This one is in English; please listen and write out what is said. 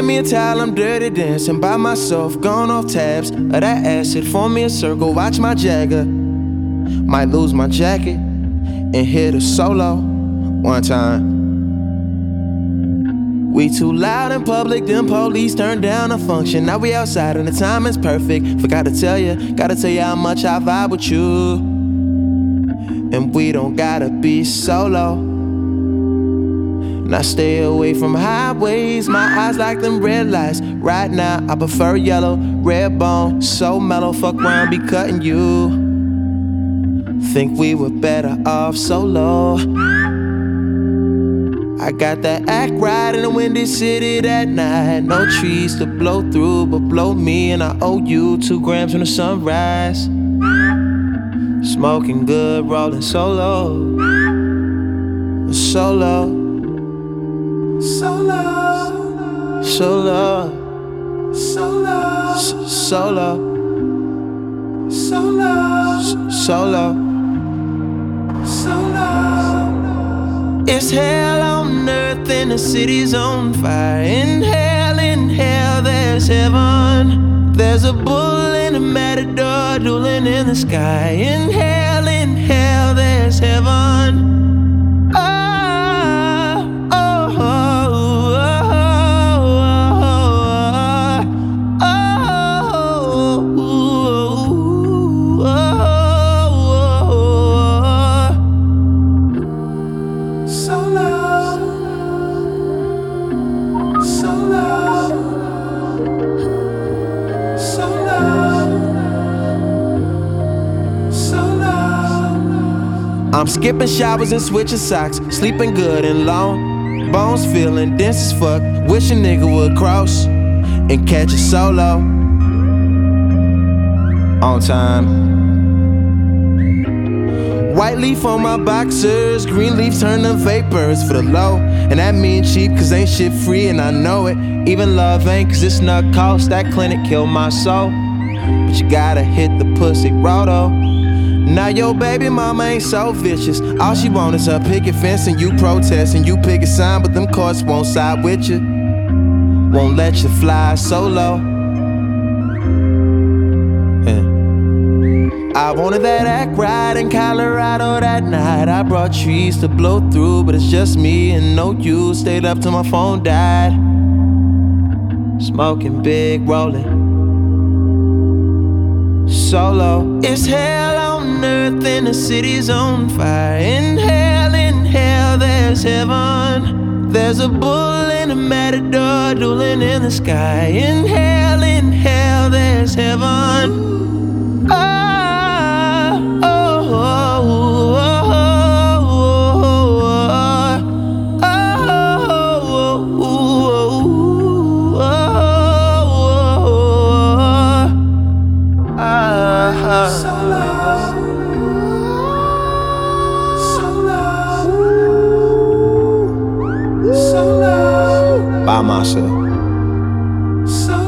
hand me a towel, I'm dirty dancing by myself, gone off tabs of that acid. Form me a circle, watch my Jagger. Might lose my jacket and hit a solo one time. We too loud in public, them police turned down the function. Now we outside and the time is perfect. Forgot to tell you, gotta tell you how much I vibe with you. And we don't gotta be solo. Now stay away from highways, my eyes like them red lights. Right now I prefer yellow, red bone, so mellow. Fuck around, be cutting you. Think we were better off solo. I got that act right in the windy city that night. No trees to blow through, but blow me. And I owe you 2 grams from the sunrise. Smoking good, rolling solo. Solo. Solo. Solo. Solo. Solo. Solo. Solo. It's hell on earth and the city's on fire. In hell, there's heaven. There's a bull and a matador dueling in the sky. In hell, there's heaven. I'm skipping showers and switching socks, sleeping good and long, bones feeling dense as fuck. Wish a nigga would cross and catch a solo on time. White leaf on my boxers, green leaf turn to vapors for the low. And that mean cheap cause ain't shit free and I know it. Even love ain't cause it's not cost, that clinic killed my soul. But you gotta hit the pussy roto. Now your baby mama ain't so vicious. All she want is her picket fence and you protest and you pick a sign, but them courts won't side with you. Won't let you fly solo. I wanted that act right in Colorado that night. I brought trees to blow through, but it's just me and no you. Stayed up till my phone died. Smoking big, rolling solo. It's hell on earth and the city's on fire. In hell, there's heaven. There's a bull and a matador dueling in the sky. In hell, there's heaven. By myself.